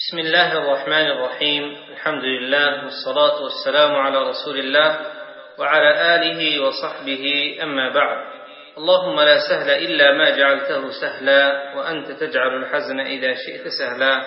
بسم الله الرحمن الرحيم. الحمد لله والصلاة والسلام على رسول الله وعلى آله وصحبه، أما بعد. اللهم لا سهل إلا ما جعلته سهلا وأنت تجعل الحزن إذا شئت سهلا.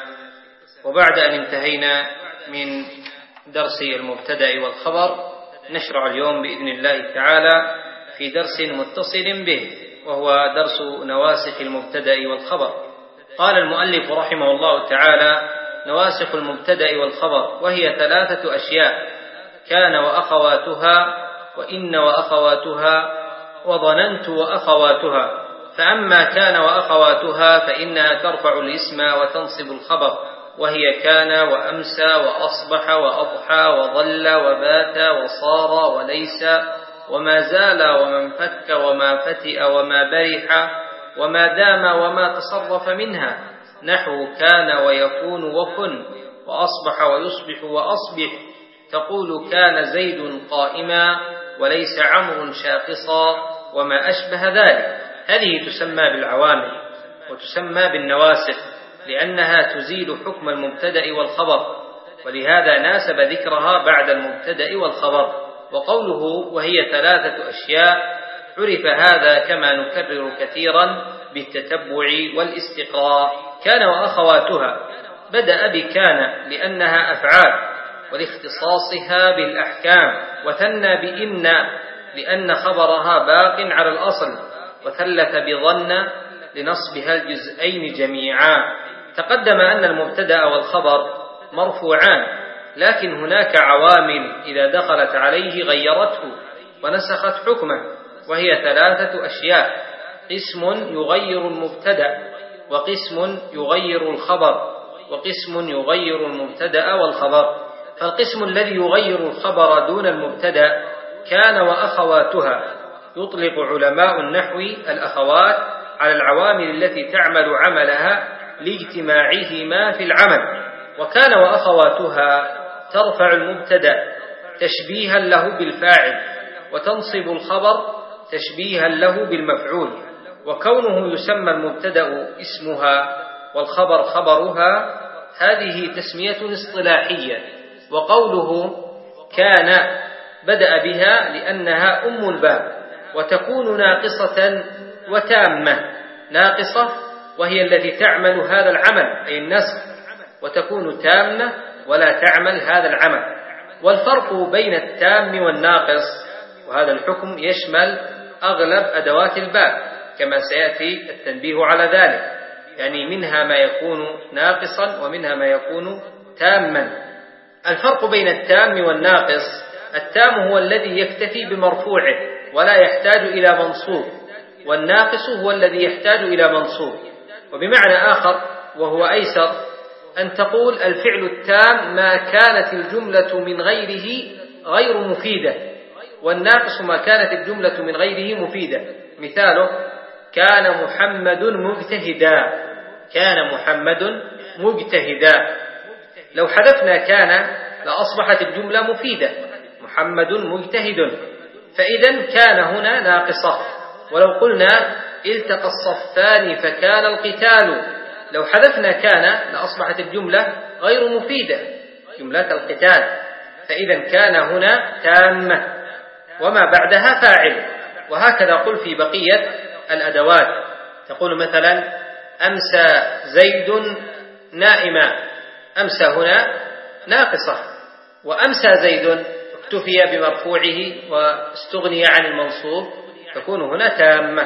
وبعد أن انتهينا من درس المبتدأ والخبر، نشرع اليوم بإذن الله تعالى في درس متصل به، وهو درس نواسخ المبتدأ والخبر. قال المؤلف رحمه الله تعالى: نواسخ المبتدأ والخبر، وهي 3 أشياء: كان وأخواتها، وإن وأخواتها، وظننت وأخواتها. فأما كان وأخواتها فإنها ترفع الاسم وتنصب الخبر، وهي كان وأمسى وأصبح وأضحى وظل وبات وصار وليس وما زال وما انفك وما فتئ وما برح وما دام وما تصرف منها، نحو كان ويكون وكن وأصبح ويصبح وأصبح. تقول كان زيد قائما وليس عمرو شاقصا وما أشبه ذلك. هذه تسمى بالعوامل وتسمى بالنواسخ، لأنها تزيل حكم المبتدأ والخبر، ولهذا ناسب ذكرها بعد المبتدأ والخبر. وقوله وهي 3 أشياء، عرف هذا كما نكرر كثيرا بالتتبع والاستقراء. كان وأخواتها بدأ بكان لأنها أفعال ولاختصاصها بالأحكام، وثنى بإن لأن خبرها باق على الأصل، وثلث بظن لنصبها الجزئين جميعا. تقدم أن المبتدأ والخبر مرفوعان، لكن هناك عوامل إذا دخلت عليه غيرته ونسخت حكمه، وهي 3 أشياء: قسم يغير المبتدأ، وقسم يغير الخبر، وقسم يغير المبتدأ والخبر. فالقسم الذي يغير الخبر دون المبتدأ كان وأخواتها. يطلق علماء النحو الأخوات على العوامل التي تعمل عملها لاجتماعهما في العمل. وكان وأخواتها ترفع المبتدأ تشبيها له بالفاعل، وتنصب الخبر تشبيها له بالمفعول. وكونه يسمى المبتدأ اسمها والخبر خبرها، هذه تسمية اصطلاحية. وقوله كان بدأ بها لأنها أم الباب، وتكون ناقصة وتامة. ناقصة وهي التي تعمل هذا العمل أي النسخ، وتكون تامة ولا تعمل هذا العمل. والفرق بين التام والناقص، وهذا الحكم يشمل أغلب أدوات الباب كما سيأتي التنبيه على ذلك، يعني منها ما يكون ناقصا ومنها ما يكون تاما. الفرق بين التام والناقص: التام هو الذي يكتفي بمرفوعه ولا يحتاج إلى منصوب، والناقص هو الذي يحتاج إلى منصوب. وبمعنى آخر وهو أيسر أن تقول الفعل التام ما كانت الجملة من غيره غير مفيدة، والناقص ما كانت الجملة من غيره مفيدة. مثاله كان محمد مجتهدا. كان محمد مجتهدا. لو حذفنا كان لأصبحت الجملة مفيدة، محمد مجتهد، فإذا كان هنا ناقصة. ولو قلنا التقى الصفان فكان القتال، لو حذفنا كان لأصبحت الجملة غير مفيدة، جملة القتال، فإذا كان هنا تامة وما بعدها فاعل. وهكذا قل في بقية الأدوات. تقول مثلا أمسى زيد نائما. أمسى هنا ناقصة، وأمسى زيد اكتفي بمرفوعه واستغني عن المنصوب، تكون هنا تامة.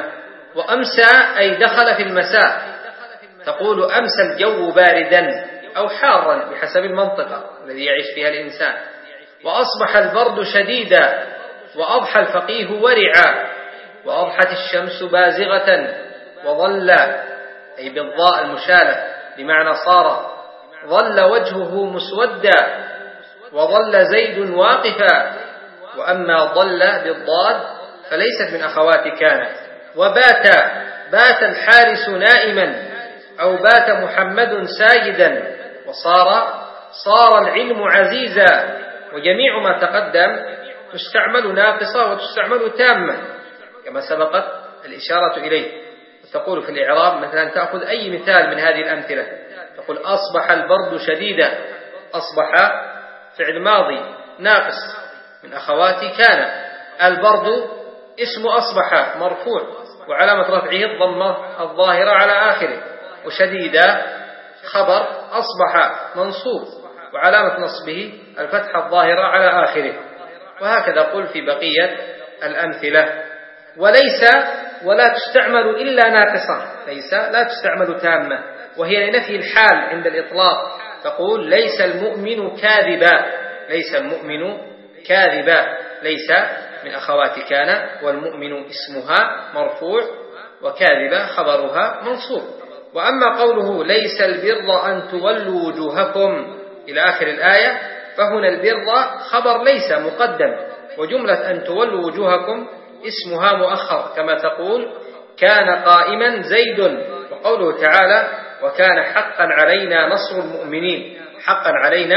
وأمسى أي دخل في المساء. تقول أمسى الجو باردا أو حارا بحسب المنطقة الذي يعيش فيها الإنسان. وأصبح البرد شديدا، وأضحى الفقيه ورعا، وأضحت الشمس بازغة، وظل أي بالضاء المشالة بمعنى صار، ظل وجهه مسودا، وظل زيد واقفا. وأما ظل بالضاد فليست من أخوات كان. وبات، بات الحارس نائما، أو بات محمد ساجدا. وصار، صار العلم عزيزا. وجميع ما تقدم تستعمل ناقصة وتستعمل تامة كما سبقت الإشارة إليه. تقول في الإعراب مثلا، تأخذ أي مثال من هذه الأمثلة تقول أصبح البرد شديدا. أصبح فعل ماضي ناقص من أخوات كان. البرد اسم أصبح مرفوع وعلامة رفعه الضمة الظاهرة على آخره. وشديدا خبر أصبح منصوب وعلامة نصبه الفتحة الظاهرة على آخره. وهكذا قل في بقية الأمثلة. وليس ولا تستعمل إلا ناقصة. ليس لا تستعمل تامة وهي لنفي الحال عند الإطلاق. تقول ليس المؤمن كاذبا. ليس المؤمن كاذبا. ليس من أخوات كان والمؤمن اسمها مرفوع وكاذبا خبرها منصوب. وأما قوله ليس البر أن تولوا وجوهكم إلى آخر الآية فهنا البر خبر ليس مقدم وجملة أن تولوا وجوهكم اسمها مؤخر كما تقول كان قائما زيد. وقوله تعالى وكان حقا علينا نصر المؤمنين. حقا علينا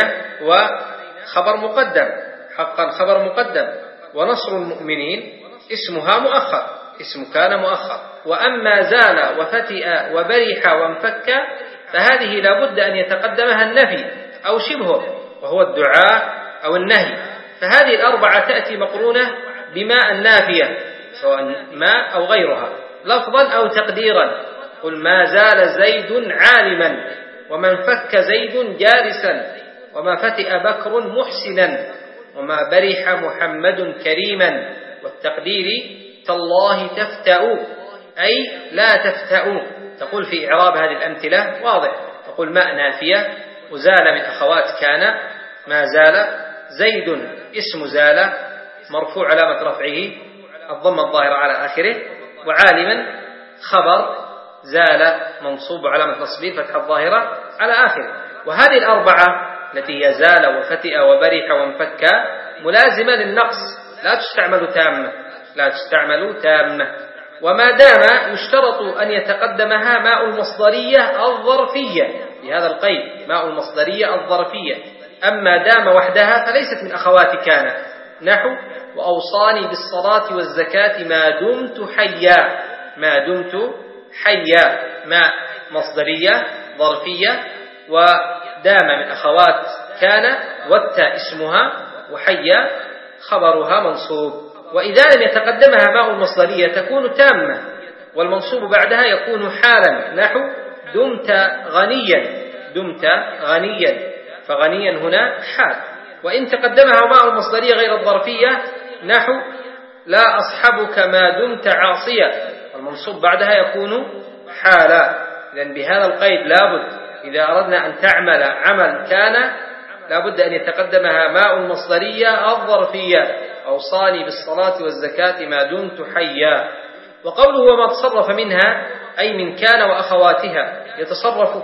وخبر مقدم. حقا خبر مقدم ونصر المؤمنين اسمها مؤخر. اسم كان مؤخر. وأما زال وفتئ وبرح وانفك فهذه لا بد أن يتقدمها النفي أو شبهه وهو الدعاء أو النهي. فهذه الأربعة تأتي مقرونة بما النافية سواء ما أو غيرها لفظا أو تقديرا. قل ما زال زيد عالما وما انفك زيد جالسا وما فتئ بكر محسنا وما برح محمد كريما. والتقدير تالله تفتأ أي لا تفتأ. تقول في إعراب هذه الأمثلة واضح. تقول ماء نافية وزال من أخوات كان ما زال. زيد اسم زال مرفوع علامة رفعه الضمة الظاهرة على آخره. وعالما خبر زال منصوب علامة نصبه فتح الظاهرة على آخره. وهذه الأربعة التي هي زال وفتئ وبرح وانفك ملازمة للنقص لا تستعمل تامة. لا تستعمل تامة. وما دام يشترط أن يتقدمها ماء المصدرية الظرفية بهذا القيد ماء المصدرية الظرفية. أما دام وحدها فليست من أخوات كان. نحو وأوصاني بالصلاة والزكاة ما دمت حيا. ما دمت حيا ماء مصدرية ظرفية ودام من أخوات كان والتاء اسمها وحيا خبرها منصوب. وإذا لم يتقدمها ماء المصدرية تكون تامة والمنصوب بعدها يكون حالا. نحو دمت غنيا. دمت غنيا فغنيا هنا حال. وإن تقدمها ماء المصدرية غير الظرفية نحو لا أصحبك ما دمت عاصيا والمنصوب بعدها يكون حالا. لأن بهذا القيد لابد إذا أردنا أن تعمل عمل كان لابد أن يتقدمها ماء المصدرية الظرفية أوصاني بالصلاة والزكاة ما دمت حيا. وقوله وما تصرف منها أي من كان وأخواتها يتصرف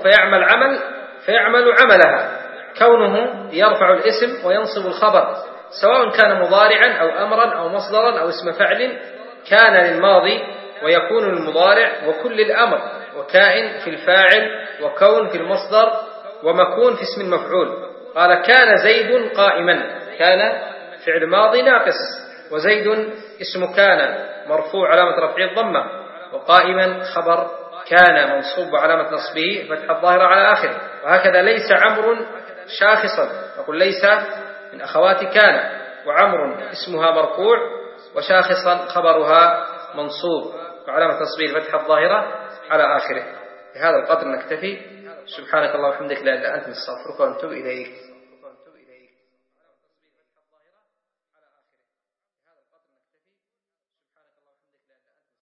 فيعمل عملها. كونه يرفع الاسم وينصب الخبر سواء كان مضارعا أو أمرا أو مصدرا أو اسم فعل. كان للماضي ويكون للمضارع وكل الأمر وكائن في الفاعل وكون في المصدر ومكون في اسم المفعول. قال كان زيد قائما. كان فعل ماضي ناقص وزيد اسم كان مرفوع علامة رفعه الضمة وقائما خبر كان منصوب علامة نصبه فتح الظاهرة على آخره. وهكذا ليس عمرو شاخصا. نقول ليس من أخوات كان وعمر اسمها مرفوع وشاخصا خبرها منصوب وعلامة نصبه فتح الظاهرة على آخره. بهذا القدر نكتفي. سبحانك اللهم وبحمدك لا إله إلا أنت نستغفرك ونتوب إليك.